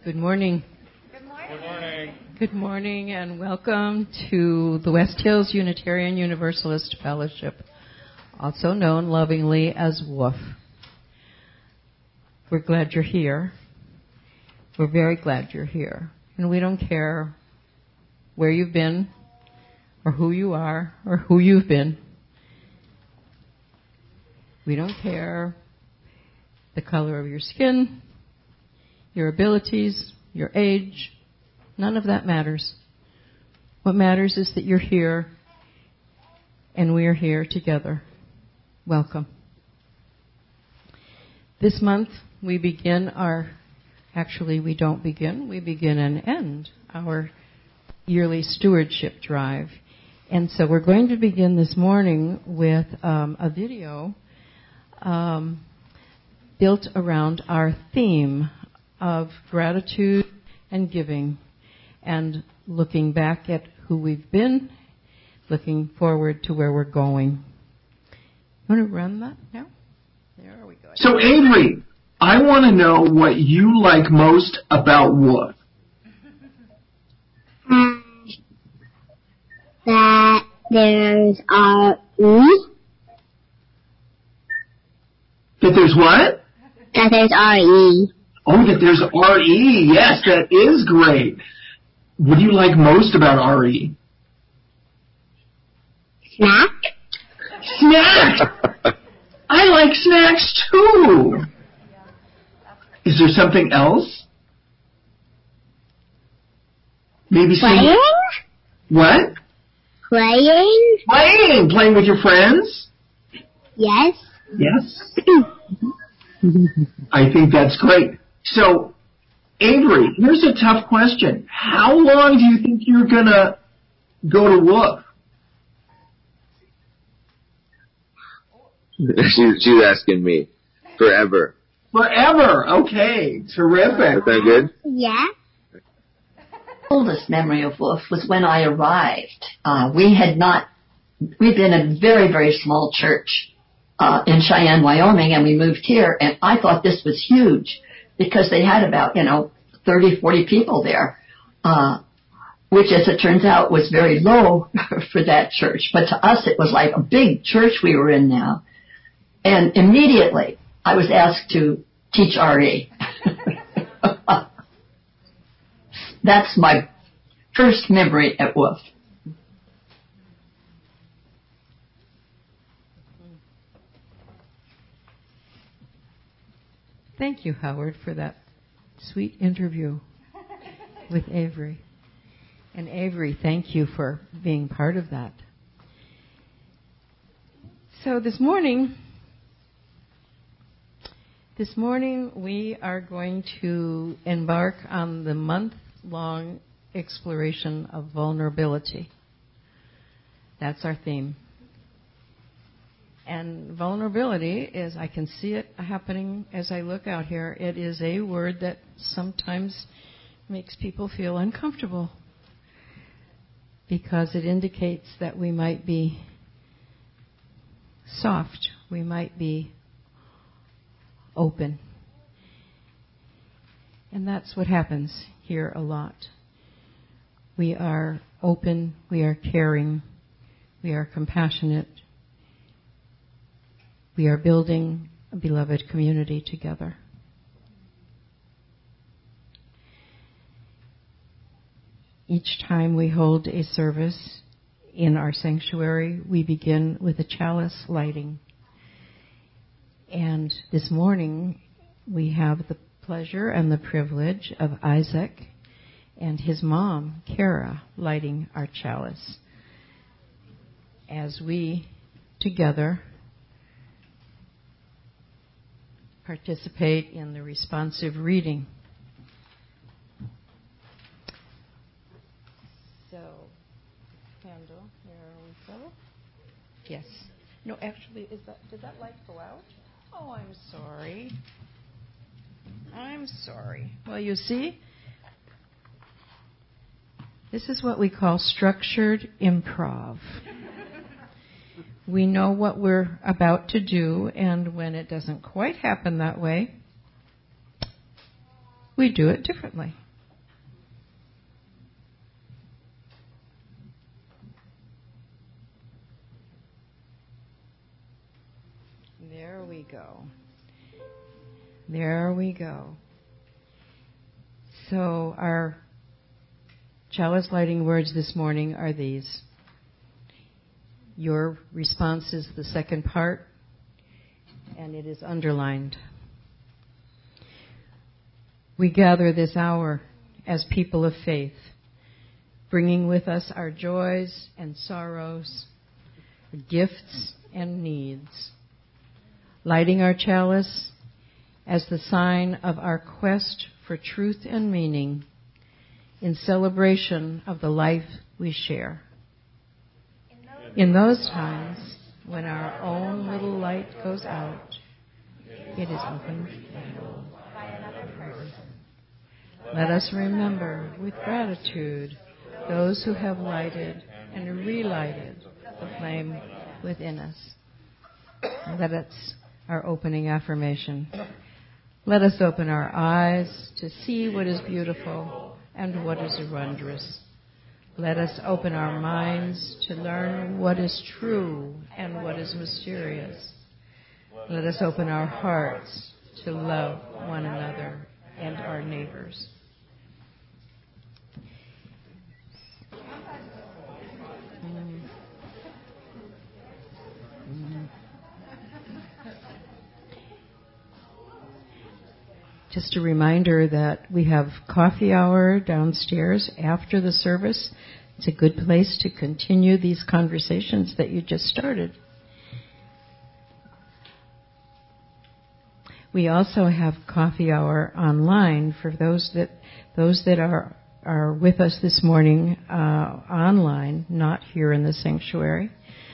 Good morning. Good morning. Good morning. Good morning and welcome to the West Hills Unitarian Universalist Fellowship, also known lovingly as WOOF. We're glad you're here. We're very glad you're here. And we don't care where you've been or who you are or who you've been. We don't care the color of your skin, your abilities, your age. None of that matters. What matters is that you're here and we are here together. Welcome. This month we begin we don't begin, we begin and end our yearly stewardship drive. And so we're going to begin this morning with a video built around our theme of gratitude and giving, and looking back at who we've been, looking forward to where we're going. You want to run that now? There we go. So Avery, I want to know what you like most about WOOF. That there's R-E. That there's what? That there's R-E. Oh, that there's R-E. Yes, that is great. What do you like most about R-E? Snack. Snack! I like snacks too. Is there something else? Maybe Playing? What? Playing? Playing with your friends? Yes. Yes. I think that's great. So, Avery, here's a tough question. How long do you think you're going to go to WOOF? She's asking me. Forever. Forever. Okay. Terrific. Is that good? Yeah. Oldest memory of WOOF was when I arrived. We'd been a very, very small church in Cheyenne, Wyoming, and we moved here, and I thought this was huge because they had about, 30, 40 people there, which, as it turns out, was very low for that church. But to us, it was like a big church we were in now. And immediately, I was asked to teach RE. That's my first memory at WOOF. Thank you, Howard, for that sweet interview with Avery. And Avery, thank you for being part of that. So this morning we are going to embark on the month-long exploration of vulnerability. That's our theme. And vulnerability is, I can see it happening as I look out here. It is a word that sometimes makes people feel uncomfortable because it indicates that we might be soft, we might be open. And that's what happens here a lot. We are open, we are caring, we are compassionate. We are building a beloved community together. Each time we hold a service in our sanctuary, we begin with a chalice lighting. And this morning, we have the pleasure and the privilege of Isaac and his mom, Kara, lighting our chalice as we together participate in the responsive reading. So, candle, here we go. Yes. No, actually, did that light go out? Oh, I'm sorry. Well, you see, this is what we call structured improv. We know what we're about to do, and when it doesn't quite happen that way, we do it differently. There we go. There we go. So our chalice lighting words this morning are these. Your response is the second part, and it is underlined. We gather this hour as people of faith, bringing with us our joys and sorrows, gifts and needs, lighting our chalice as the sign of our quest for truth and meaning in celebration of the life we share. In those times when our own little light goes out, it is opened by another person. Let us remember with gratitude those who have lighted and relighted the flame within us. That's our opening affirmation. Let us open our eyes to see what is beautiful and what is wondrous. Let us open our minds to learn what is true and what is mysterious. Let us open our hearts to love one another and our neighbors. Just a reminder that we have coffee hour downstairs after the service. It's a good place to continue these conversations that you just started. We also have coffee hour online for those that are with us this morning online, not here in the sanctuary.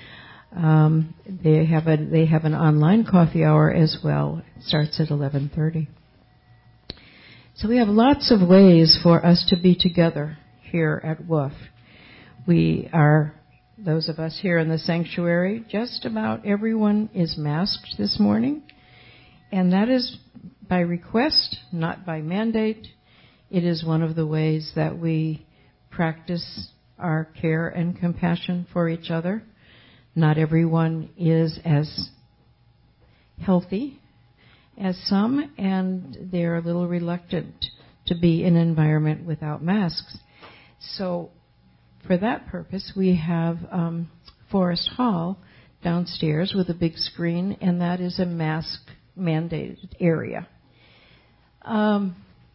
They have an online coffee hour as well. It starts at 11:30. So we have lots of ways for us to be together here at WOOF. We are, those of us here in the sanctuary, just about everyone is masked this morning. And that is by request, not by mandate. It is one of the ways that we practice our care and compassion for each other. Not everyone is as healthy as some, and they're a little reluctant to be in an environment without masks. So for that purpose, we have Forest Hall downstairs with a big screen, and that is a mask-mandated area. I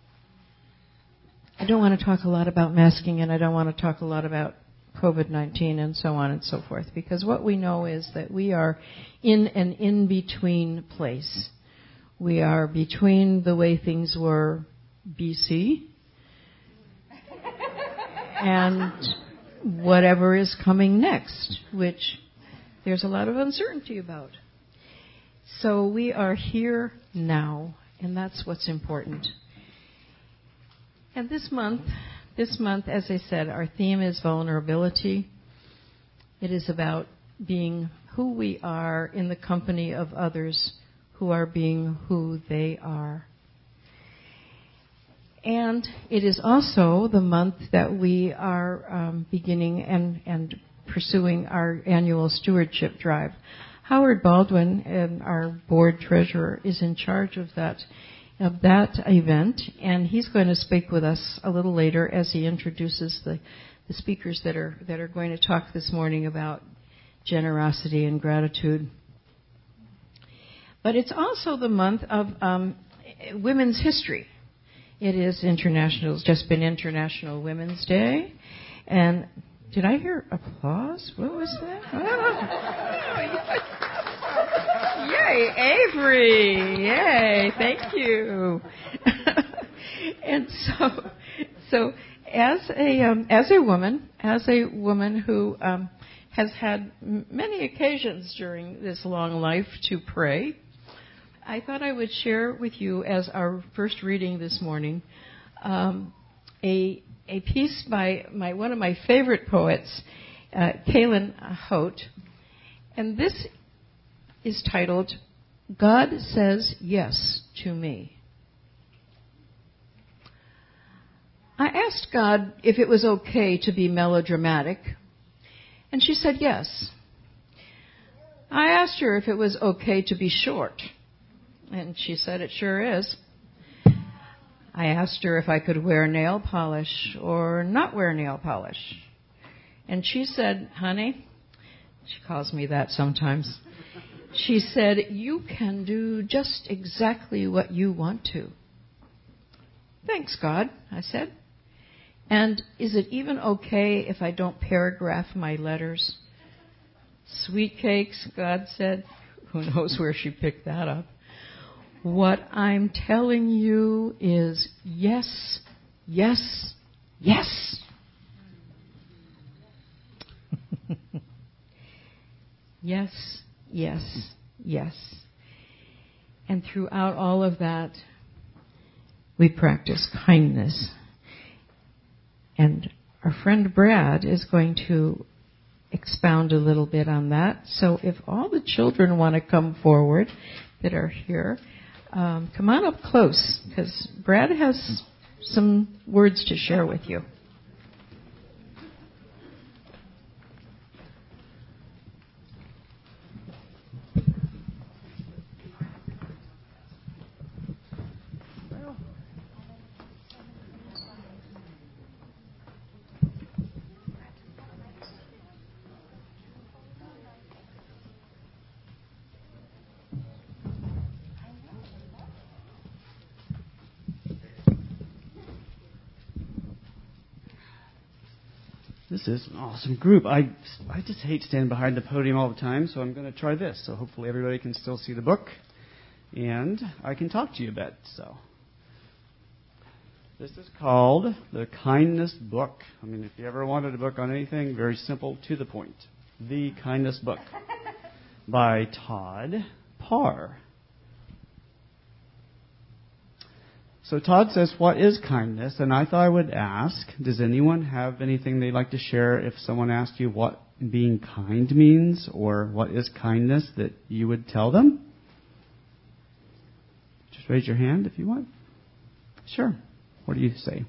don't want to talk a lot about masking, and I don't want to talk a lot about COVID-19 and so on and so forth, because what we know is that we are in an in-between place. We are between the way things were BC and whatever is coming next, which there's a lot of uncertainty about. So we are here now, and that's what's important. And this month, as I said, our theme is vulnerability. It is about being who we are in the company of others who are being who they are. And it is also the month that we are beginning and pursuing our annual stewardship drive. Howard Baldwin, our board treasurer, is in charge of that event, and he's going to speak with us a little later as he introduces the speakers that are going to talk this morning about generosity and gratitude. But it's also the month of women's history. It is international. It's just been International Women's Day. And did I hear applause? What was that? Oh, yay, Avery! Yay, thank you. And so as a woman who has had many occasions during this long life to pray, I thought I would share with you as our first reading this morning a piece by one of my favorite poets, Kaylin Hote, and this is titled, "God Says Yes to Me." asked God if it was okay to be melodramatic, and she said yes. I asked her if it was okay to be short, and she said it sure is. I asked her if I could wear nail polish or not wear nail polish, and she said, honey, she calls me that sometimes, she said, you can do just exactly what you want to. Thanks, God, I said. And is it even okay if I don't paragraph my letters? Sweet cakes, God said. Who knows where she picked that up? What I'm telling you is yes, yes, yes. Yes, yes, yes. And throughout all of that, we practice kindness. And our friend Brad is going to expound a little bit on that. So if all the children want to come forward that are here, come on up close, because Brad has some words to share with you. This is an awesome group. I just hate standing behind the podium all the time, so I'm going to try this. So hopefully everybody can still see the book, and I can talk to you a bit. So this is called The Kindness Book. I mean, if you ever wanted a book on anything, very simple, to the point. The Kindness Book by Todd Parr. So Todd says, what is kindness? And I thought I would ask, does anyone have anything they'd like to share if someone asked you what being kind means or what is kindness that you would tell them? Just raise your hand if you want. Sure. What do you say?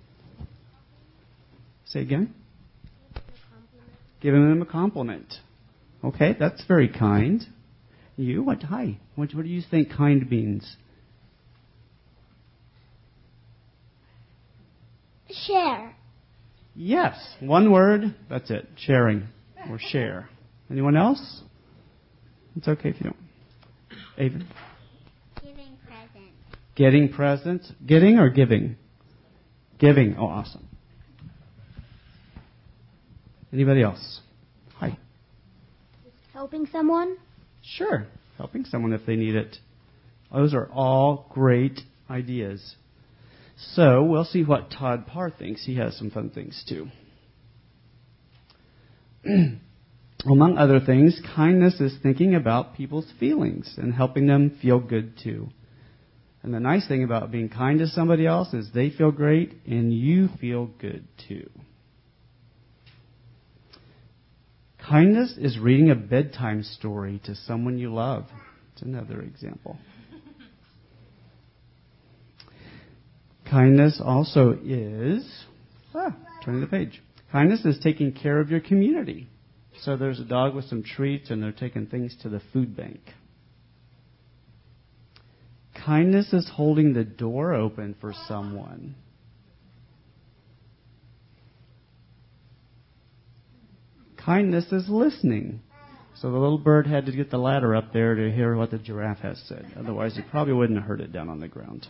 Say again? Giving them a compliment. Okay, that's very kind. You? What? Hi. What do you think kind means? Share. Yes, one word, that's it, sharing, or share. Anyone else? It's okay if you don't. Avon? Giving presents. Getting presents. Getting or giving? Giving. Oh, awesome. Anybody else? Hi. Helping someone. Sure, helping someone if they need it. Those are all great ideas. So we'll see what Todd Parr thinks. He has some fun things too. Among other things, kindness is thinking about people's feelings and helping them feel good too. And the nice thing about being kind to somebody else is they feel great and you feel good too. Kindness is reading a bedtime story to someone you love. It's another example. Kindness also is, turning the page. Kindness is taking care of your community. So there's a dog with some treats and they're taking things to the food bank. Kindness is holding the door open for someone. Kindness is listening. So the little bird had to get the ladder up there to hear what the giraffe has said. Otherwise, he probably wouldn't have heard it down on the ground.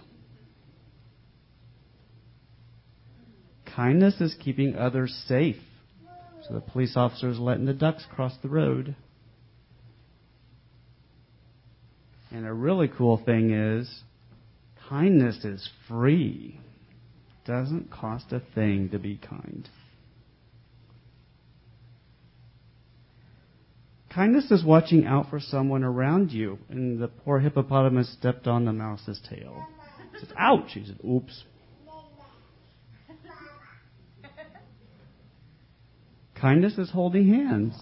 Kindness is keeping others safe. So the police officer is letting the ducks cross the road. And a really cool thing is, kindness is free. Doesn't cost a thing to be kind. Kindness is watching out for someone around you. And the poor hippopotamus stepped on the mouse's tail. He says, ouch! He said, oops. Kindness is holding hands.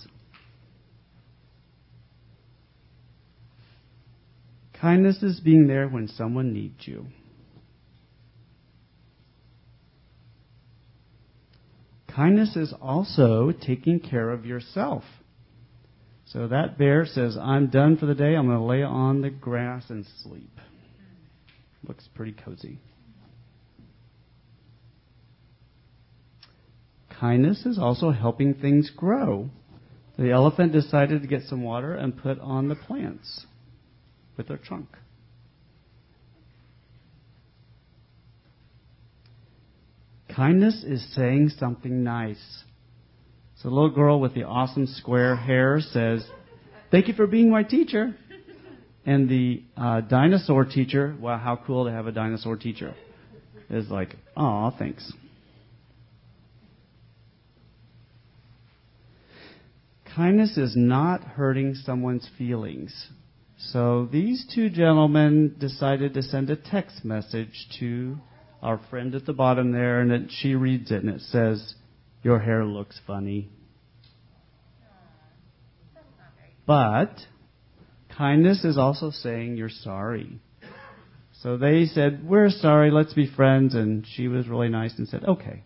Kindness is being there when someone needs you. Kindness is also taking care of yourself. So that bear says, I'm done for the day. I'm going to lay on the grass and sleep. Looks pretty cozy. Kindness is also helping things grow. The elephant decided to get some water and put on the plants with their trunk. Kindness is saying something nice. So the little girl with the awesome square hair says, thank you for being my teacher. And the dinosaur teacher, wow, how cool to have a dinosaur teacher, is like, aw, thanks. Kindness is not hurting someone's feelings. So these two gentlemen decided to send a text message to our friend at the bottom there, and she reads it, and it says, your hair looks funny. But kindness is also saying you're sorry. So they said, we're sorry, let's be friends, and she was really nice and said, okay.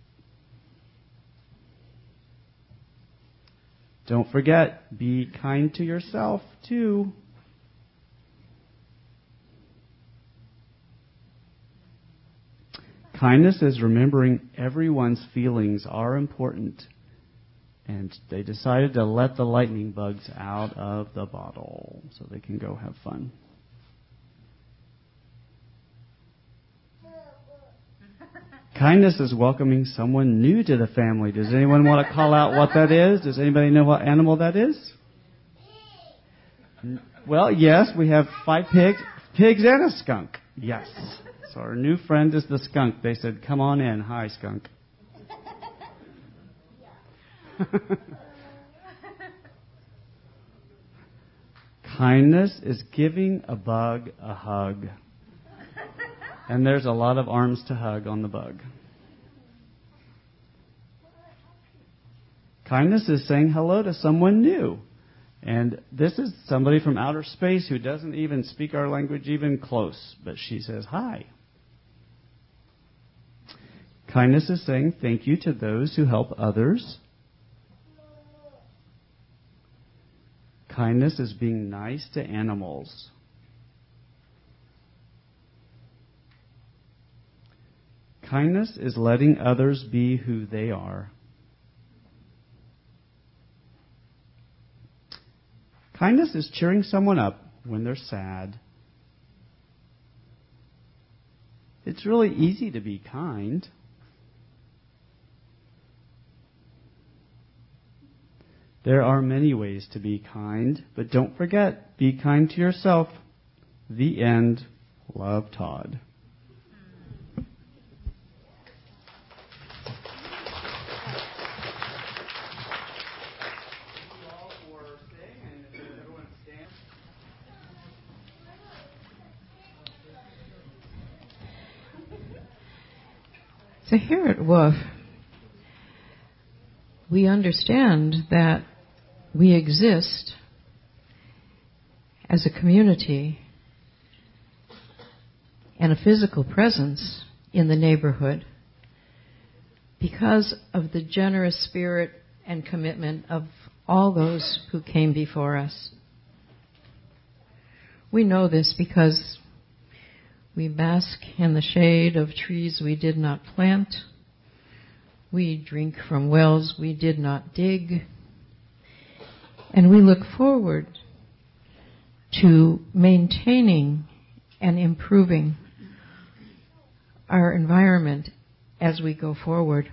Don't forget, be kind to yourself, too. Kindness is remembering everyone's feelings are important. And they decided to let the lightning bugs out of the bottle so they can go have fun. Kindness is welcoming someone new to the family. Does anyone want to call out what that is? Does anybody know what animal that is? Well, yes, we have 5 pigs and a skunk. Yes. So our new friend is the skunk. They said, come on in. Hi, skunk. Kindness is giving a bug a hug. And there's a lot of arms to hug on the bug. Kindness is saying hello to someone new. And this is somebody from outer space who doesn't even speak our language even close. But she says hi. Kindness is saying thank you to those who help others. Kindness is being nice to animals. Kindness is letting others be who they are. Kindness is cheering someone up when they're sad. It's really easy to be kind. There are many ways to be kind, but don't forget, be kind to yourself. The end. Love, Todd. So here at WOOF, we understand that we exist as a community and a physical presence in the neighborhood because of the generous spirit and commitment of all those who came before us. We know this because we bask in the shade of trees we did not plant. We drink from wells we did not dig. And we look forward to maintaining and improving our environment as we go forward.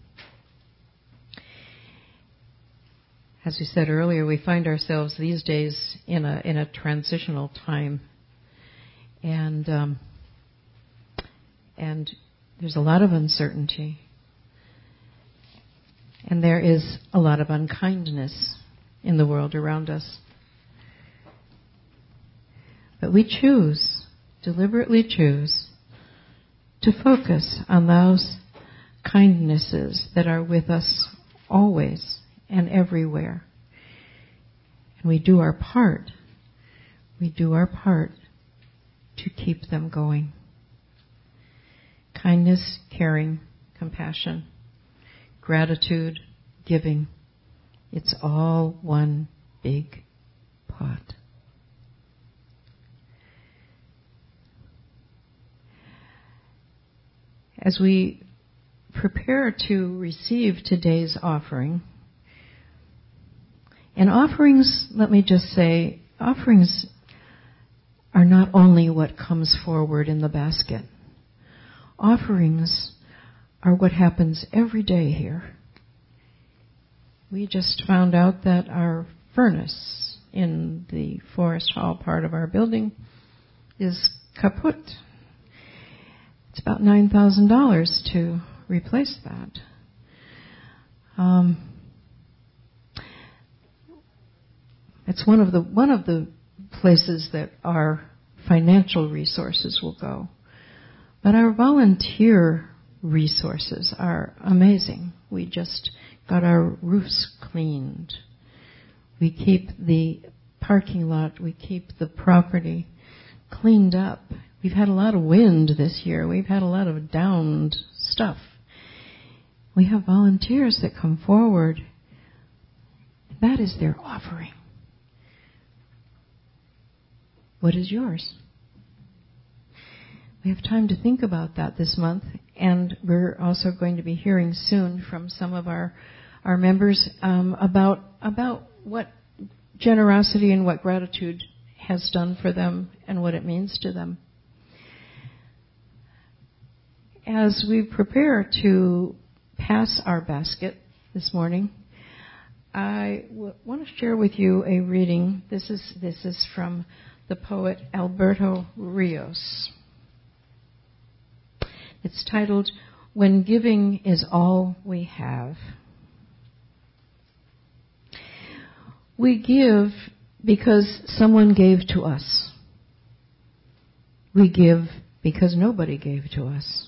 As we said earlier, we find ourselves these days in a transitional time. And there's a lot of uncertainty. And there is a lot of unkindness in the world around us. But we deliberately choose, to focus on those kindnesses that are with us always and everywhere. And we do our part. We do our part to keep them going. Kindness, caring, compassion, gratitude, giving. It's all one big pot. As we prepare to receive today's offering, and offerings, let me just say, offerings are not only what comes forward in the basket. Offerings are what happens every day here. We just found out that our furnace in the Forest Hall part of our building is kaput. It's about $9,000 to replace that. It's one of the places that our financial resources will go. But our volunteer resources are amazing. We just got our roofs cleaned. We keep the parking lot, we keep the property cleaned up. We've had a lot of wind this year. We've had a lot of downed stuff. We have volunteers that come forward. That is their offering. What is yours? We have time to think about that this month, and we're also going to be hearing soon from some of our members about what generosity and what gratitude has done for them and what it means to them. As we prepare to pass our basket this morning, I want to share with you a reading. This is from the poet Alberto Rios. It's titled, "When Giving is All We Have." We give because someone gave to us. We give because nobody gave to us.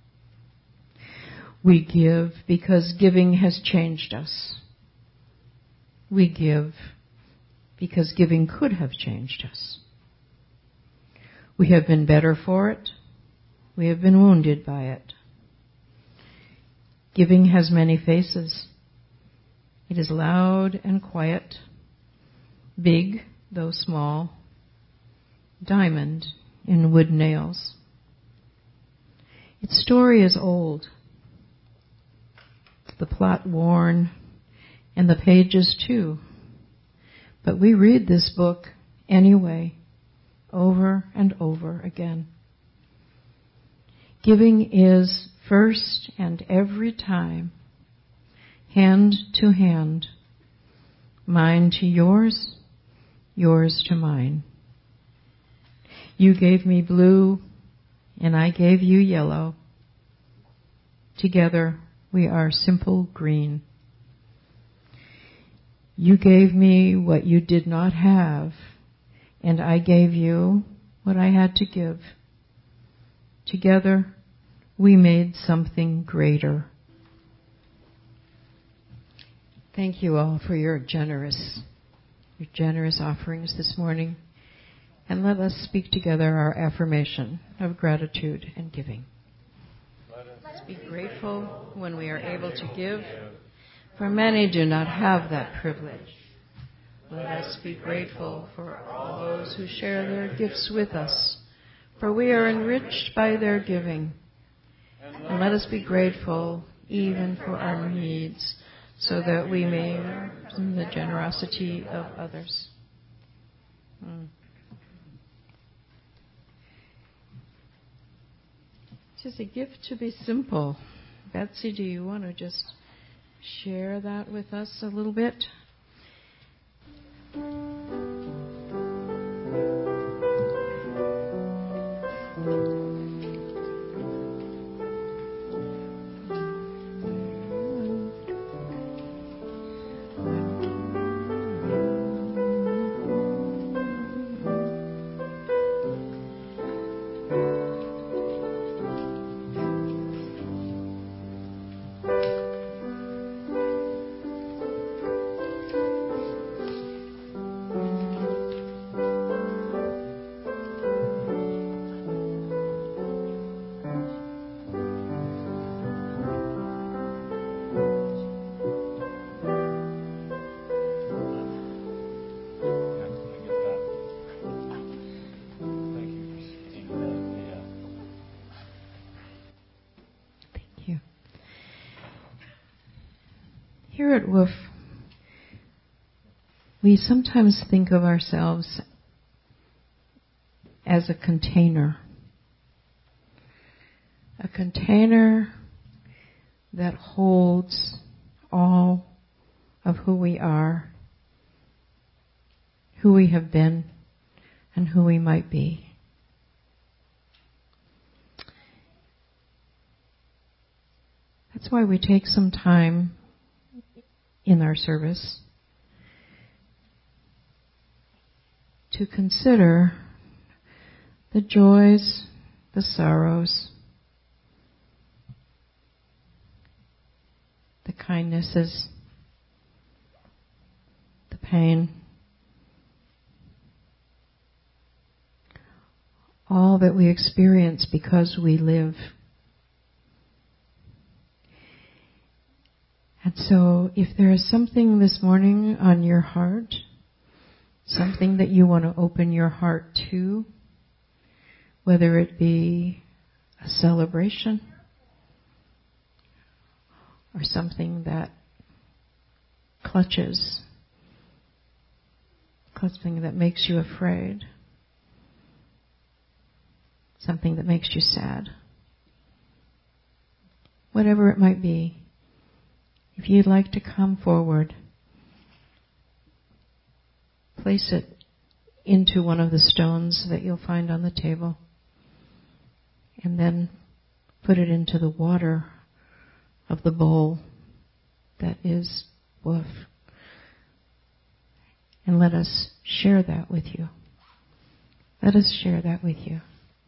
We give because giving has changed us. We give because giving could have changed us. We have been better for it. We have been wounded by it. Giving has many faces. It is loud and quiet, big though small, diamond in wood nails. Its story is old, the plot worn, and the pages too. But we read this book anyway, over and over again. Giving is first and every time, hand to hand, mine to yours, yours to mine. You gave me blue, and I gave you yellow. Together we are simple green. You gave me what you did not have, and I gave you what I had to give. Together, we made something greater. Thank you all for your generous offerings this morning. And let us speak together our affirmation of gratitude and giving. Let's be grateful when we are able to give, for many do not have that privilege. Let us be grateful for all those who share their gifts with us, for we are enriched by their giving. And let us be grateful even for our needs, so that we may earn the generosity of others. It is a gift to be simple. Betsy, do you want to just share that with us a little bit? Here at WOOF, we sometimes think of ourselves as a container that holds all of who we are, who we have been, and who we might be. That's why we take some time in our service to consider the joys, the sorrows, the kindnesses, the pain, all that we experience because we live. And so if there is something this morning on your heart, something that you want to open your heart to, whether it be a celebration or something that clutches, something that makes you afraid, something that makes you sad, whatever it might be, if you'd like to come forward, place it into one of the stones that you'll find on the table, and then put it into the water of the bowl that is WOOF. And let us share that with you. Let us share that with you.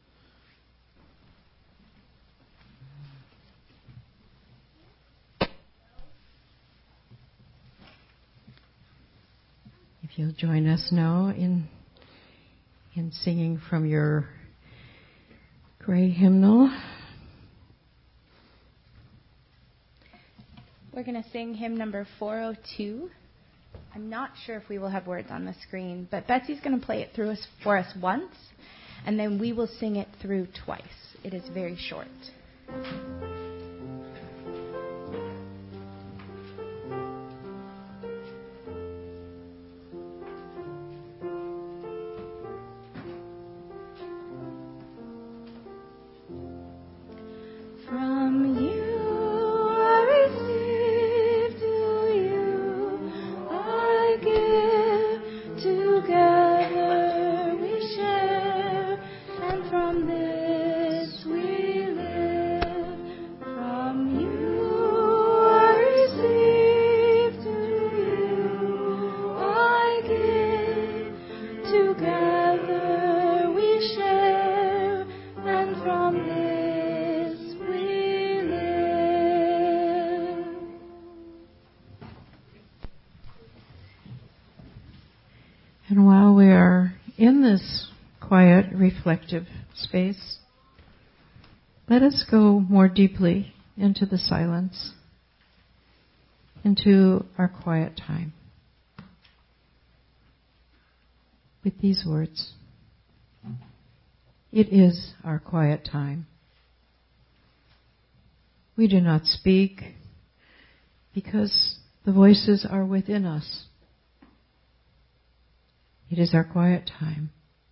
If you'll join us now in singing from your gray hymnal. We're going to sing hymn number 402. I'm not sure if we will have words on the screen, but Betsy's going to play it through us for us once, and then we will sing it through twice. It is very short. And while we are in this quiet, reflective space, let us go more deeply into the silence, into our quiet time, with these words. It is our quiet time. We do not speak because the voices are within us. It is our quiet time.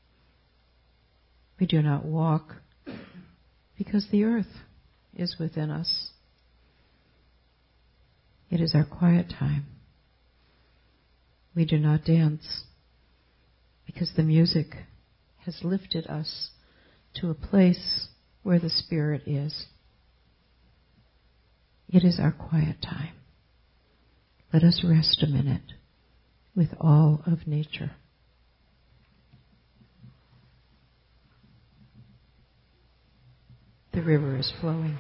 We do not walk because the earth is within us. It is our quiet time. We do not dance because the music has lifted us to a place where the Spirit is. It is our quiet time. Let us rest a minute with all of nature. The river is flowing.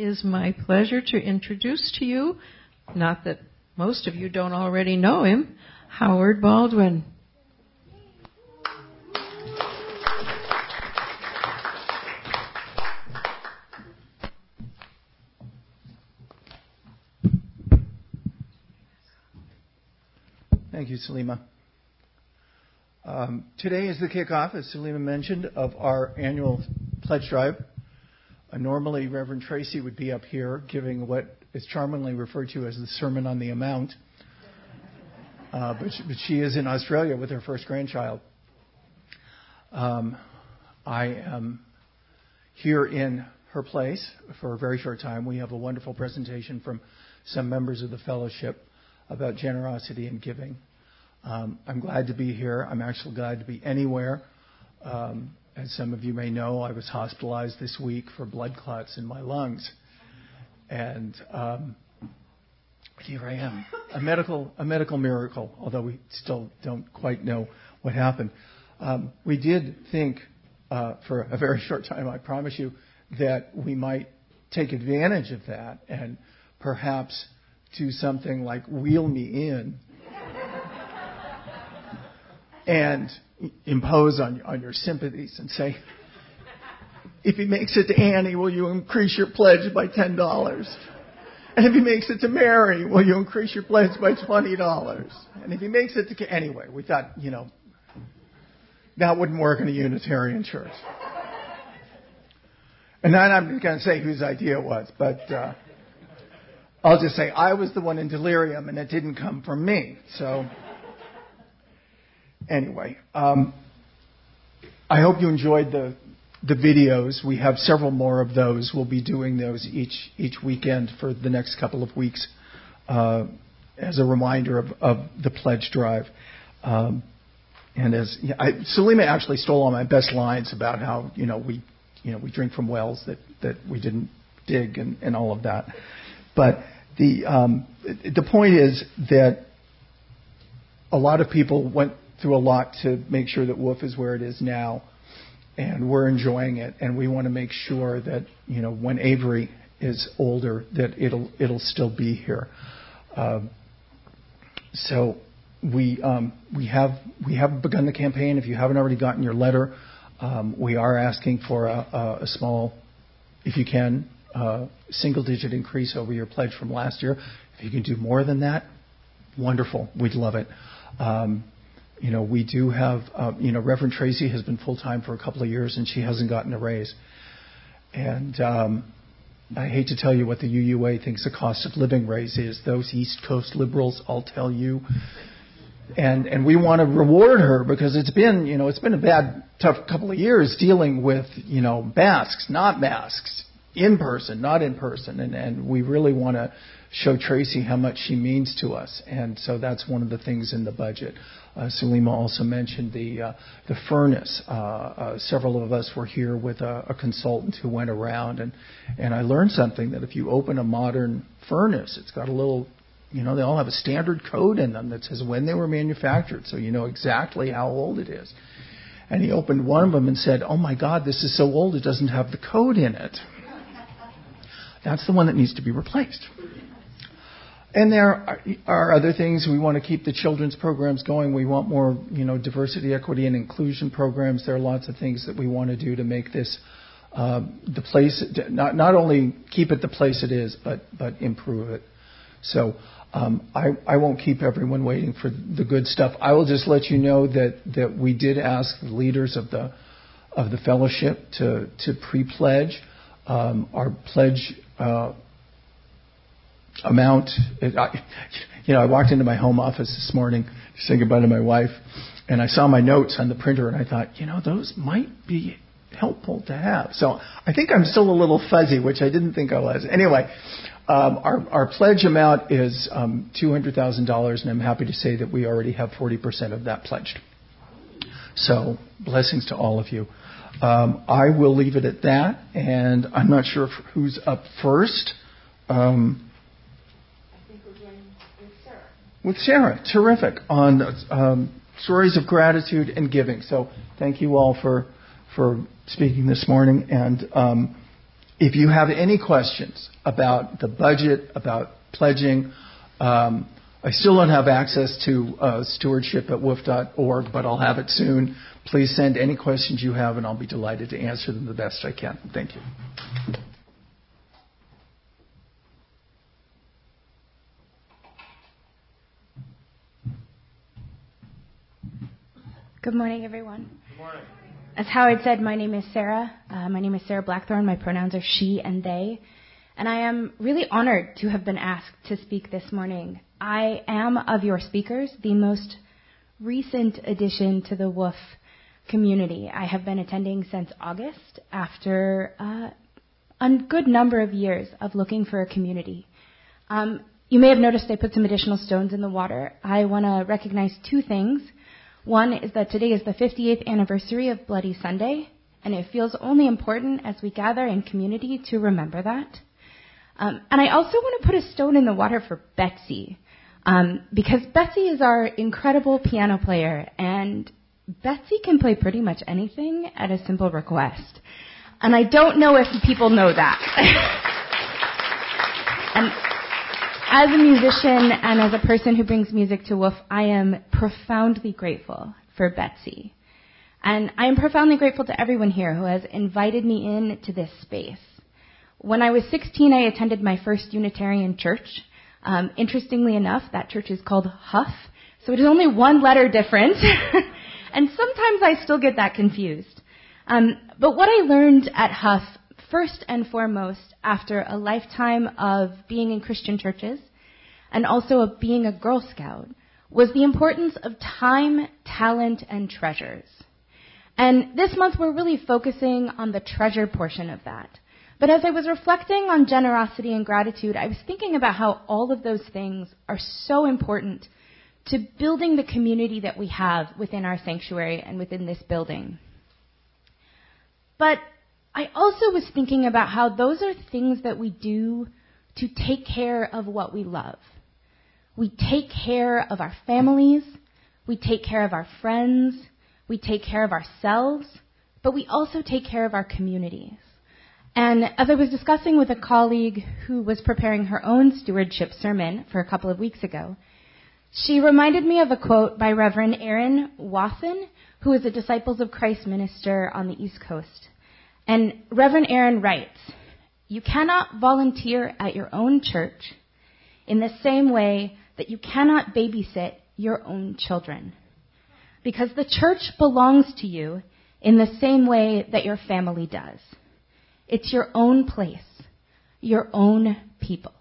is my pleasure to introduce to you, not that most of you don't already know him, Howard Baldwin. Thank you, Salima. Today is the kickoff, as Salima mentioned, of our annual pledge drive. Normally, Reverend Tracy would be up here giving what is charmingly referred to as the Sermon on the Amount. But she is in Australia with her first grandchild. I am here in her place for a very short time. We have a wonderful presentation from some members of the fellowship about generosity and giving. I'm glad to be here. I'm actually glad to be anywhere. As some of you may know, I was hospitalized this week for blood clots in my lungs. And here I am, a medical miracle, although we still don't quite know what happened. We did think for a very short time, I promise you, that we might take advantage of that and perhaps do something like wheel me in and impose on your sympathies and say, if he makes it to Annie, will you increase your pledge by $10? And if he makes it to Mary, will you increase your pledge by $20? And if he makes it to... Anyway, we thought, that wouldn't work in a Unitarian church. And then I'm going to say whose idea it was, but I'll just say I was the one in delirium and it didn't come from me. So... Anyway, I hope you enjoyed the videos. We have several more of those. We'll be doing those each weekend for the next couple of weeks as a reminder of the pledge drive. And Salima actually stole all my best lines about how we drink from wells that we didn't dig and all of that. But the point is that a lot of people went through a lot to make sure that Wolf is where it is now, and we're enjoying it. And we want to make sure that when Avery is older, that it'll still be here. So we have begun the campaign. If you haven't already gotten your letter, we are asking for a small, if you can, single-digit increase over your pledge from last year. If you can do more than that, wonderful. We'd love it. We do have, Reverend Tracy has been full-time for a couple of years, and she hasn't gotten a raise. And I hate to tell you what the UUA thinks the cost of living raise is. Those East Coast liberals, I'll tell you. And we want to reward her because it's been a bad, tough couple of years dealing with, masks, not masks, in person, not in person. And we really want to show Tracy how much she means to us. And so that's one of the things in the budget. Salima also mentioned the furnace. Several of us were here with a consultant who went around, and I learned something, that if you open a modern furnace, it's got a little, they all have a standard code in them that says when they were manufactured, so you know exactly how old it is. And he opened one of them and said, "Oh my God, this is so old it doesn't have the code in it." That's the one that needs to be replaced. And there are other things. We want to keep the children's programs going. We want more, diversity, equity, and inclusion programs. There are lots of things that we want to do to make this the place, not only keep it the place it is, but improve it. So I won't keep everyone waiting for the good stuff. I will just let you know that we did ask the leaders of the fellowship to pre-pledge. Our pledge amount. I walked into my home office this morning to say goodbye to my wife, and I saw my notes on the printer, and I thought, those might be helpful to have. So I think I'm still a little fuzzy, which I didn't think I was. Anyway, our pledge amount is $200,000, and I'm happy to say that we already have 40% of that pledged. So blessings to all of you. I will leave it at that, and I'm not sure who's up first. With Sarah. Terrific. On stories of gratitude and giving. So thank you all for speaking this morning. And If you have any questions about the budget, about pledging, I still don't have access to stewardship@woof.org, but I'll have it soon. Please send any questions you have, and I'll be delighted to answer them the best I can. Thank you. Good morning, everyone. Good morning. As Howard said, my name is Sarah. My name is Sarah Blackthorne. My pronouns are she and they. And I am really honored to have been asked to speak this morning. I am, of your speakers, the most recent addition to the WOOF community. I have been attending since August after a good number of years of looking for a community. You may have noticed I put some additional stones in the water. I want to recognize two things. One is that today is the 58th anniversary of Bloody Sunday, and it feels only important as we gather in community to remember that. And I also want to put a stone in the water for Betsy, because Betsy is our incredible piano player, and Betsy can play pretty much anything at a simple request. And I don't know if people know that. And as a musician and as a person who brings music to WOOF, I am profoundly grateful for Betsy. And I am profoundly grateful to everyone here who has invited me into this space. When I was 16, I attended my first Unitarian church. Interestingly enough, that church is called Huff, so it is only one letter different. And sometimes I still get that confused. But what I learned at Huff, first and foremost, after a lifetime of being in Christian churches and also of being a Girl Scout, was the importance of time, talent, and treasures. And this month we're really focusing on the treasure portion of that. But as I was reflecting on generosity and gratitude, I was thinking about how all of those things are so important to building the community that we have within our sanctuary and within this building. But I also was thinking about how those are things that we do to take care of what we love. We take care of our families, we take care of our friends, we take care of ourselves, but we also take care of our communities. And as I was discussing with a colleague who was preparing her own stewardship sermon for a couple of weeks ago, she reminded me of a quote by Reverend Aaron Watson, who is a Disciples of Christ minister on the East Coast. And Reverend Aaron writes, "You cannot volunteer at your own church in the same way that you cannot babysit your own children, because the church belongs to you in the same way that your family does. It's your own place, your own people."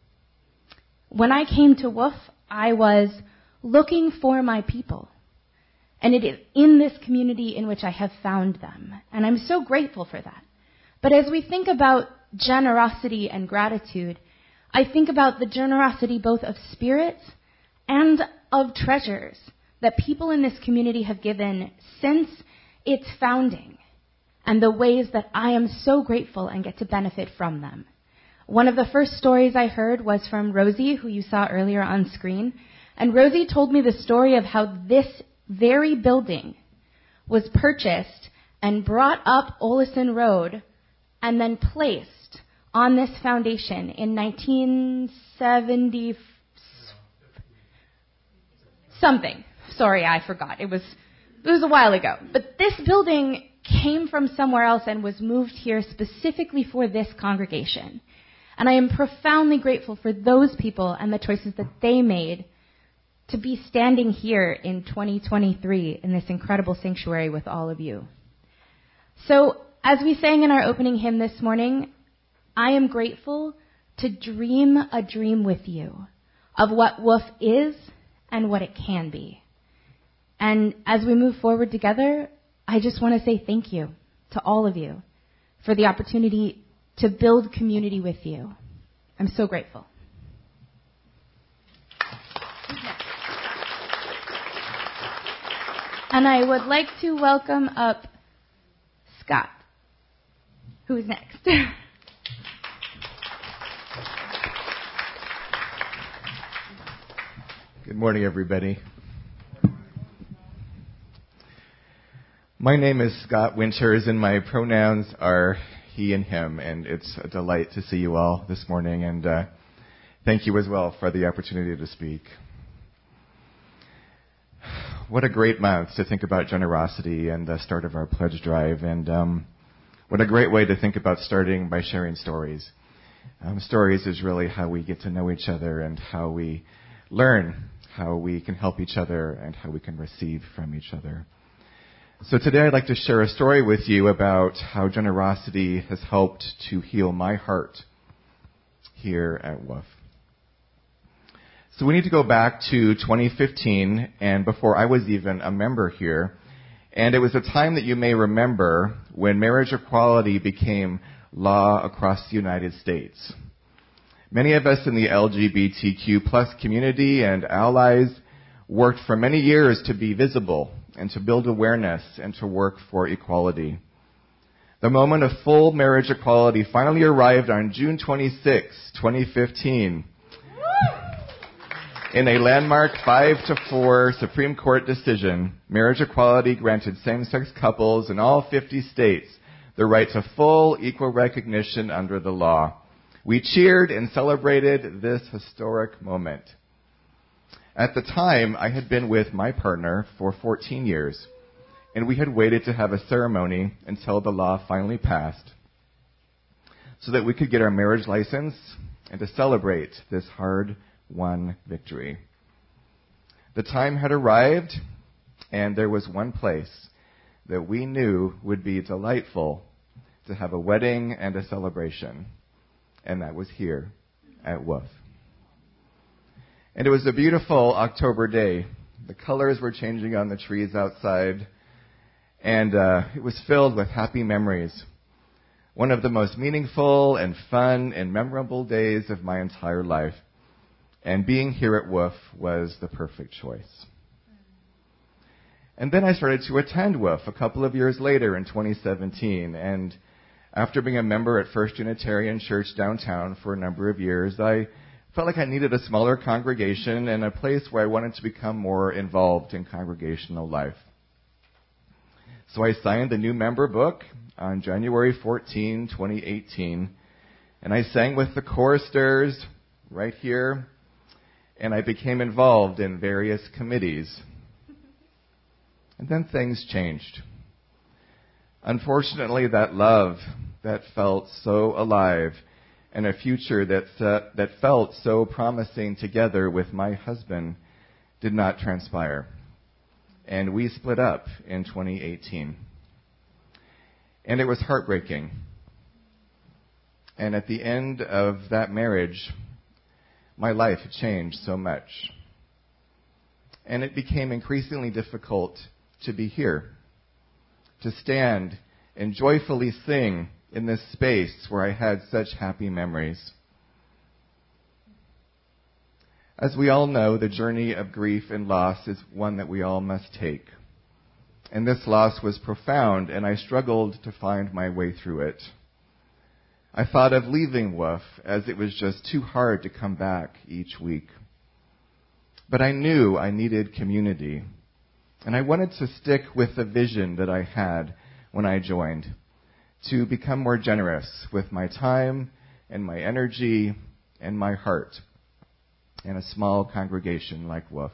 When I came to WOOF, I was looking for my people. And it is in this community in which I have found them. And I'm so grateful for that. But as we think about generosity and gratitude, I think about the generosity both of spirits and of treasures that people in this community have given since its founding, and the ways that I am so grateful and get to benefit from them. One of the first stories I heard was from Rosie, who you saw earlier on screen. And Rosie told me the story of how this very building was purchased and brought up Olison Road and then placed on this foundation in 1970 something. Sorry, I forgot. It was a while ago. But this building came from somewhere else and was moved here specifically for this congregation. And I am profoundly grateful for those people and the choices that they made to be standing here in 2023 in this incredible sanctuary with all of you. So, as we sang in our opening hymn this morning, I am grateful to dream a dream with you of what WOOF is and what it can be. And as we move forward together, I just want to say thank you to all of you for the opportunity to build community with you. I'm so grateful. And I would like to welcome up Scott, who is next. Good morning, everybody. My name is Scott Winters, and my pronouns are he and him, and it's a delight to see you all this morning, and thank you as well for the opportunity to speak. What a great month to think about generosity and the start of our pledge drive, and what a great way to think about starting by sharing stories. Stories is really how we get to know each other and how we learn how we can help each other and how we can receive from each other. So today I'd like to share a story with you about how generosity has helped to heal my heart here at WOOF. So we need to go back to 2015, and before I was even a member here. And it was a time that you may remember when marriage equality became law across the United States. Many of us in the LGBTQ plus community and allies worked for many years to be visible and to build awareness and to work for equality. The moment of full marriage equality finally arrived on June 26, 2015. In a landmark 5-4 Supreme Court decision, marriage equality granted same-sex couples in all 50 states the right to full equal recognition under the law. We cheered and celebrated this historic moment. At the time, I had been with my partner for 14 years, and we had waited to have a ceremony until the law finally passed so that we could get our marriage license and to celebrate this hard-won victory. The time had arrived, and there was one place that we knew would be delightful to have a wedding and a celebration, and that was here at WOOF. And it was a beautiful October day. The colors were changing on the trees outside, and it was filled with happy memories. One of the most meaningful and fun and memorable days of my entire life. And being here at WOOF was the perfect choice. And then I started to attend WOOF a couple of years later in 2017, and after being a member at First Unitarian Church downtown for a number of years, I felt like I needed a smaller congregation and a place where I wanted to become more involved in congregational life. So I signed the new member book on January 14, 2018, and I sang with the choristers right here, and I became involved in various committees. And then things changed. Unfortunately, that love that felt so alive and a future that felt so promising together with my husband did not transpire. And we split up in 2018. And it was heartbreaking. And at the end of that marriage, my life changed so much. And it became increasingly difficult to be here, to stand and joyfully sing in this space where I had such happy memories. As we all know, the journey of grief and loss is one that we all must take. And this loss was profound, and I struggled to find my way through it. I thought of leaving WOOF as it was just too hard to come back each week. But I knew I needed community, and I wanted to stick with the vision that I had when I joined, to become more generous with my time and my energy and my heart in a small congregation like WOOF.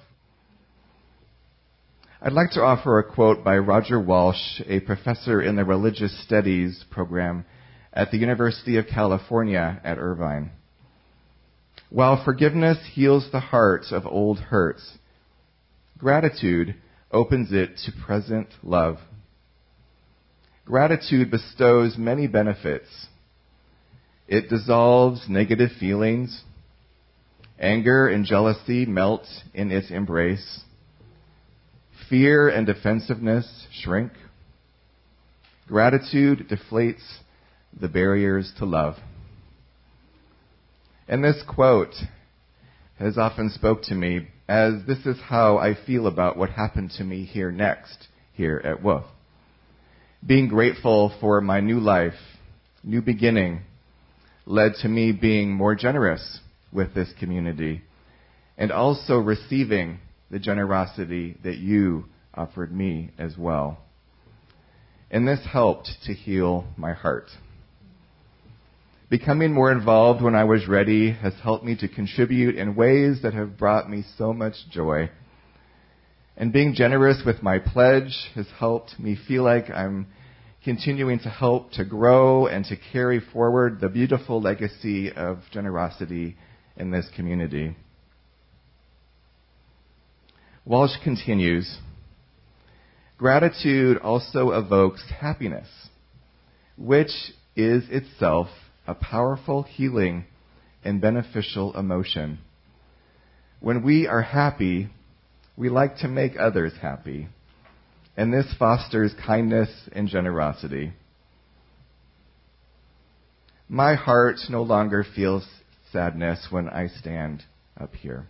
I'd like to offer a quote by Roger Walsh, a professor in the Religious Studies program at the University of California at Irvine. While forgiveness heals the heart of old hurts, gratitude opens it to present love. Gratitude bestows many benefits. It dissolves negative feelings. Anger and jealousy melt in its embrace. Fear and defensiveness shrink. Gratitude deflates the barriers to love. And this quote has often spoke to me as this is how I feel about what happened to me here at WOOF. Being grateful for my new life, new beginning, led to me being more generous with this community and also receiving the generosity that you offered me as well. And this helped to heal my heart. Becoming more involved when I was ready has helped me to contribute in ways that have brought me so much joy. And being generous with my pledge has helped me feel like I'm continuing to help to grow and to carry forward the beautiful legacy of generosity in this community. Walsh continues, gratitude also evokes happiness, which is itself a powerful healing and beneficial emotion. When we are happy, we like to make others happy, and this fosters kindness and generosity. My heart no longer feels sadness when I stand up here.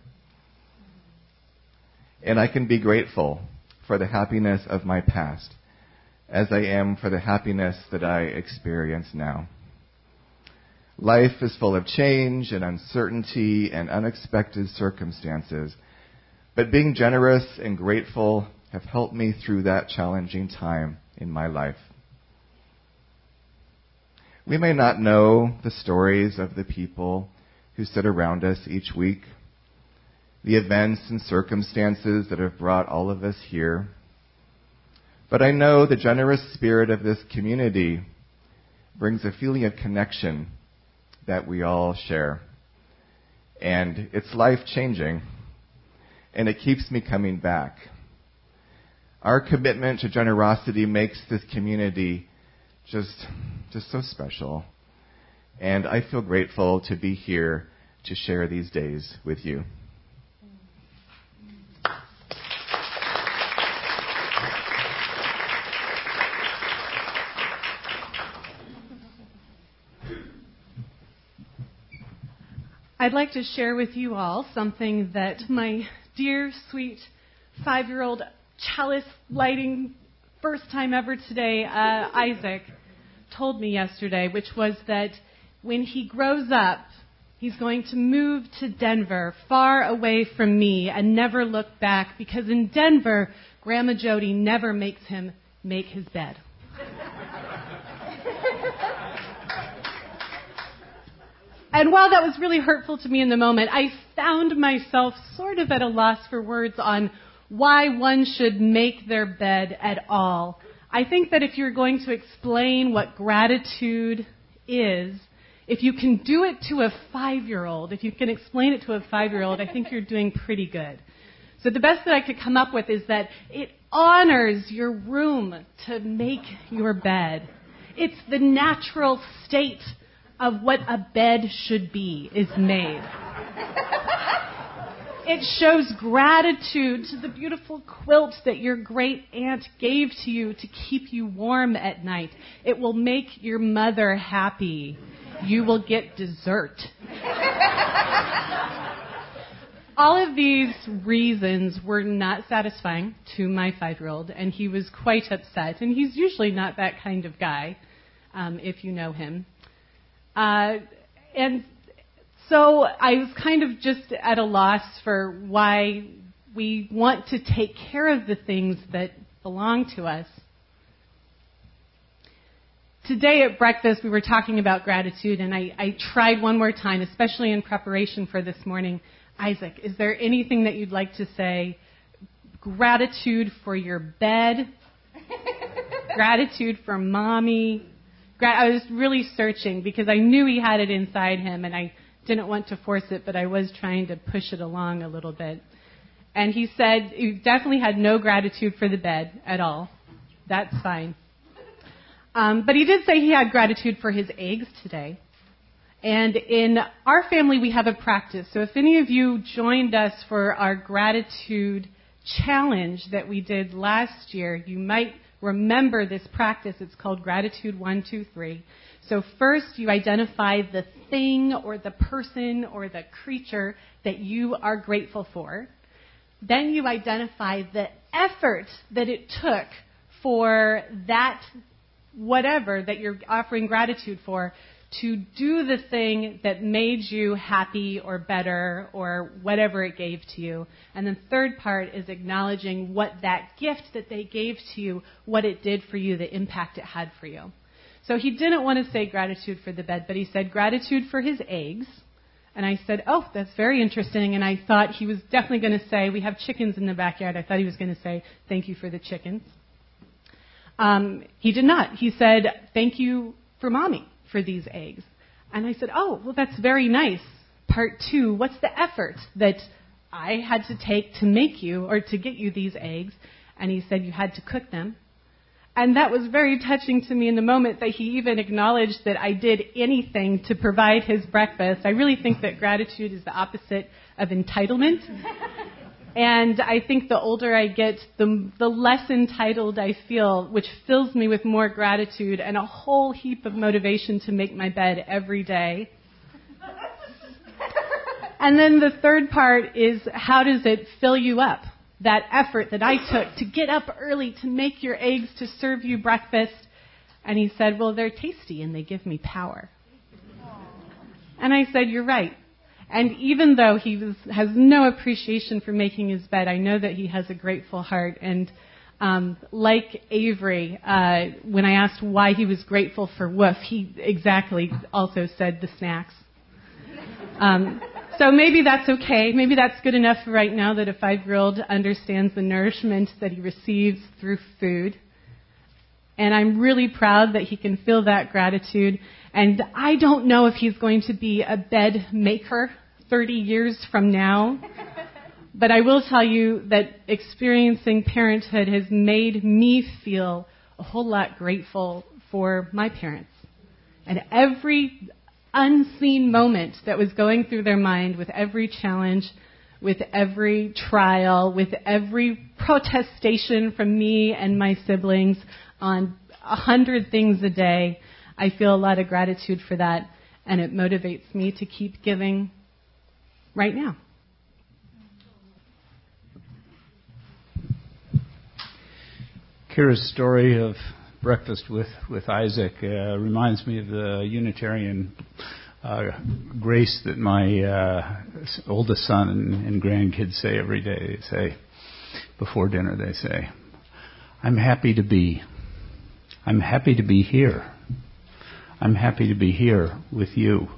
And I can be grateful for the happiness of my past, as I am for the happiness that I experience now. Life is full of change and uncertainty and unexpected circumstances, but being generous and grateful have helped me through that challenging time in my life. We may not know the stories of the people who sit around us each week, the events and circumstances that have brought all of us here, but I know the generous spirit of this community brings a feeling of connection that we all share. And it's life-changing, and it keeps me coming back. Our commitment to generosity makes this community just so special. And I feel grateful to be here to share these days with you. I'd like to share with you all something that my dear, sweet 5-year-old chalice lighting first time ever today, Isaac, told me yesterday, which was that when he grows up, he's going to move to Denver, far away from me, and never look back, because in Denver, Grandma Jody never makes him make his bed. And while that was really hurtful to me in the moment, I found myself sort of at a loss for words on why one should make their bed at all. I think that if you're going to explain what gratitude is, if you can do it to a 5-year-old, if you can explain it to a 5-year-old, I think you're doing pretty good. So the best that I could come up with is that it honors your room to make your bed. It's the natural state of what a bed should be is made. It shows gratitude to the beautiful quilt that your great aunt gave to you to keep you warm at night. It will make your mother happy. You will get dessert. All of these reasons were not satisfying to my 5-year-old, and he was quite upset. And he's usually not that kind of guy, if you know him. And so I was kind of just at a loss for why we want to take care of the things that belong to us. Today at breakfast we were talking about gratitude, and I tried one more time, especially in preparation for this morning. Isaac, is there anything that you'd like to say? Gratitude for your bed? Gratitude for Mommy? I was really searching because I knew he had it inside him, and I didn't want to force it, but I was trying to push it along a little bit. And he said he definitely had no gratitude for the bed at all. That's fine. But he did say he had gratitude for his eggs today. And in our family, we have a practice. So if any of you joined us for our gratitude challenge that we did last year, you might remember this practice. It's called Gratitude 1, 2, 3. So first you identify the thing or the person or the creature that you are grateful for. Then you identify the effort that it took for that whatever that you're offering gratitude for to do the thing that made you happy or better or whatever it gave to you. And the third part is acknowledging what that gift that they gave to you, what it did for you, the impact it had for you. So he didn't want to say gratitude for the bed, but he said gratitude for his eggs. And I said, oh, that's very interesting. And I thought he was definitely going to say, we have chickens in the backyard. I thought he was going to say, thank you for the chickens. He did not. He said, thank you for Mommy for these eggs. And I said, oh, well, that's very nice. Part 2, what's the effort that I had to take to make you or to get you these eggs? And he said, you had to cook them. And that was very touching to me in the moment that he even acknowledged that I did anything to provide his breakfast. I really think that gratitude is the opposite of entitlement. And I think the older I get, the less entitled I feel, which fills me with more gratitude and a whole heap of motivation to make my bed every day. And then the third part is, how does it fill you up? That effort that I took to get up early to make your eggs, to serve you breakfast. And he said, well, they're tasty and they give me power. And I said, you're right. And even though he has no appreciation for making his bed, I know that he has a grateful heart. And like Avery, when I asked why he was grateful for Woof, he exactly also said the snacks. So maybe that's okay. Maybe that's good enough right now that a 5-year-old understands the nourishment that he receives through food. And I'm really proud that he can feel that gratitude. And I don't know if he's going to be a bed maker 30 years from now. But I will tell you that experiencing parenthood has made me feel a whole lot grateful for my parents. And every unseen moment that was going through their mind, with every challenge, with every trial, with every protestation from me and my siblings on 100 things a day, I feel a lot of gratitude for that, and it motivates me to keep giving right now. Kira's story of breakfast with Isaac reminds me of the Unitarian grace that my oldest son and grandkids say every day. They say, before dinner, they say, I'm happy to be here. I'm happy to be here with you.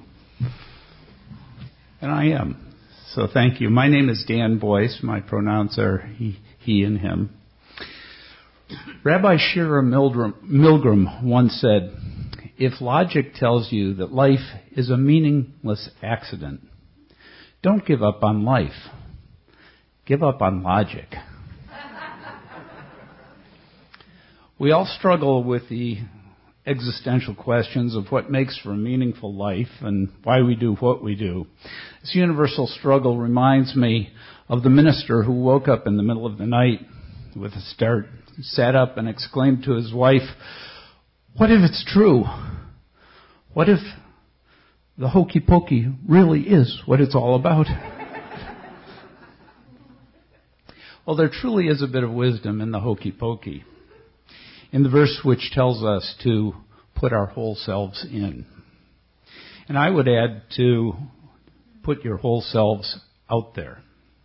And I am. So thank you. My name is Dan Boyce. My pronouns are he and him. Rabbi Shira Milgram once said, if logic tells you that life is a meaningless accident, don't give up on life. Give up on logic. We all struggle with the existential questions of what makes for a meaningful life and why we do what we do. This universal struggle reminds me of the minister who woke up in the middle of the night with a start, sat up and exclaimed to his wife, what if it's true? What if the hokey pokey really is what it's all about? Well, there truly is a bit of wisdom in the hokey pokey, in the verse which tells us to put our whole selves in. And I would add to put your whole selves out there.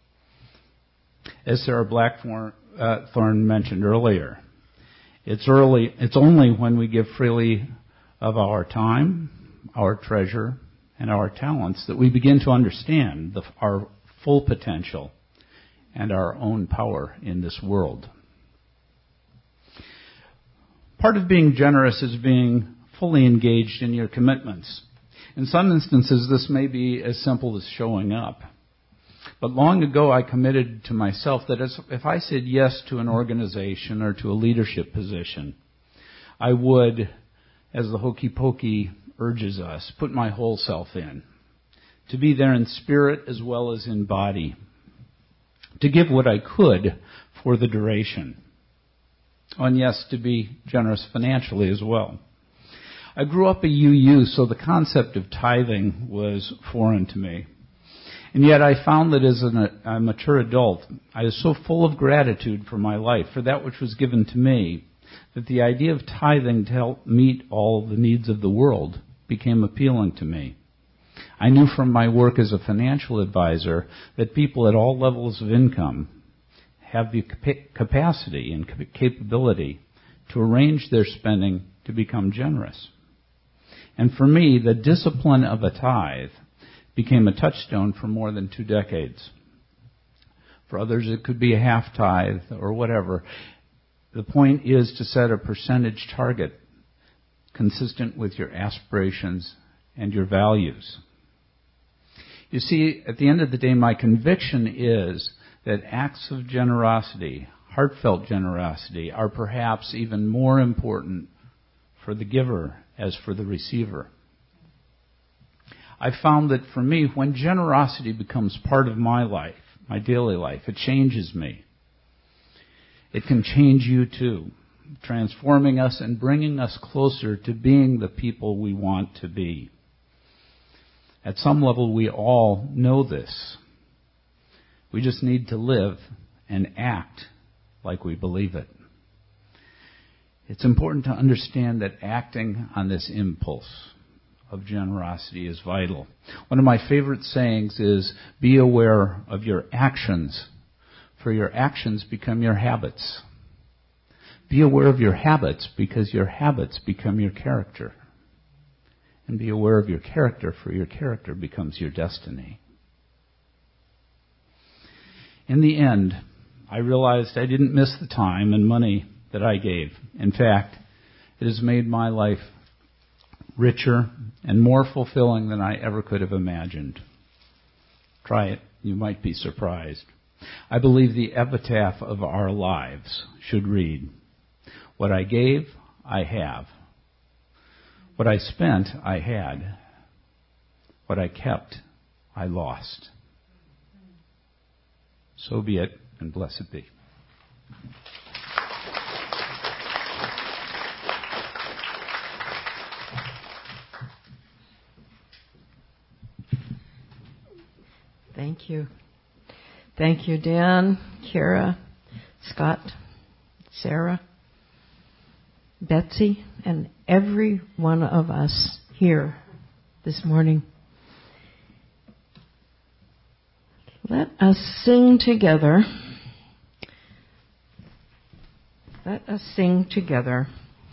As Sarah Blackthorne mentioned earlier, it's only when we give freely of our time, our treasure, and our talents that we begin to understand our full potential and our own power in this world. Part of being generous is being fully engaged in your commitments. In some instances, this may be as simple as showing up. But long ago, I committed to myself that if I said yes to an organization or to a leadership position, I would, as the hokey pokey urges us, put my whole self in. To be there in spirit as well as in body. To give what I could for the duration. And yes, to be generous financially as well. I grew up a UU, so the concept of tithing was foreign to me. And yet I found that as a mature adult, I was so full of gratitude for my life, for that which was given to me, that the idea of tithing to help meet all the needs of the world became appealing to me. I knew from my work as a financial advisor that people at all levels of income have the capacity and capability to arrange their spending to become generous. And for me, the discipline of a tithe became a touchstone for more than 2 decades. For others, it could be a half tithe or whatever. The point is to set a percentage target consistent with your aspirations and your values. You see, at the end of the day, my conviction is that acts of generosity, heartfelt generosity, are perhaps even more important for the giver as for the receiver. I found that for me, when generosity becomes part of my life, my daily life, it changes me. It can change you too, transforming us and bringing us closer to being the people we want to be. At some level, we all know this. We just need to live and act like we believe it. It's important to understand that acting on this impulse of generosity is vital. One of my favorite sayings is, be aware of your actions, for your actions become your habits. Be aware of your habits, because your habits become your character. And be aware of your character, for your character becomes your destiny. In the end, I realized I didn't miss the time and money that I gave. In fact, it has made my life richer and more fulfilling than I ever could have imagined. Try it. You might be surprised. I believe the epitaph of our lives should read, what I gave, I have. What I spent, I had. What I kept, I lost. So be it, and blessed be. Thank you. Thank you, Dan, Kara, Scott, Sarah, Betsy, and every one of us here this morning. Let us sing together. Let us sing together.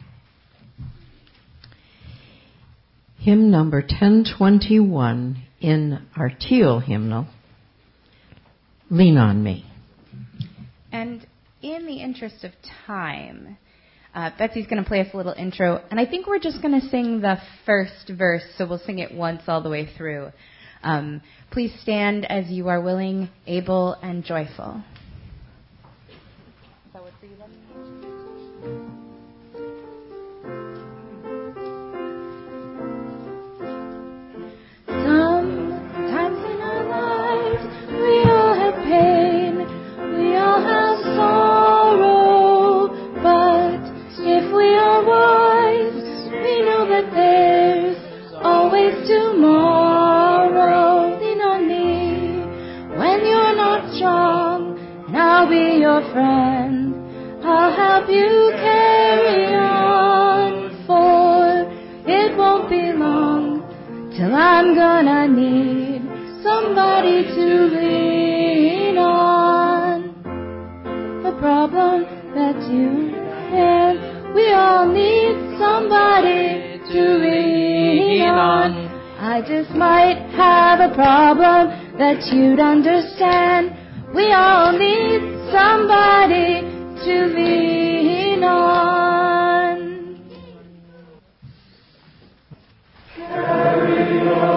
Hymn number 1021 in our teal hymnal, Lean on Me. And in the interest of time, Betsy's going to play us a little intro, and I think we're just going to sing the first verse, so we'll sing it once all the way through. Please stand as you are willing, able, and joyful. Does that work for you, then? Sometimes in our lives we all have pain, we all have sorrow, but if we are wise, we know that there's always tomorrow. Lean on me when you're not strong, and I'll be your friend. I'll help you carry on, for it won't be long till I'm gonna need somebody to lean on. The problem that you have, we all need somebody to lean on. I just might have a problem that you'd understand. We all need somebody to lean on. Carry on.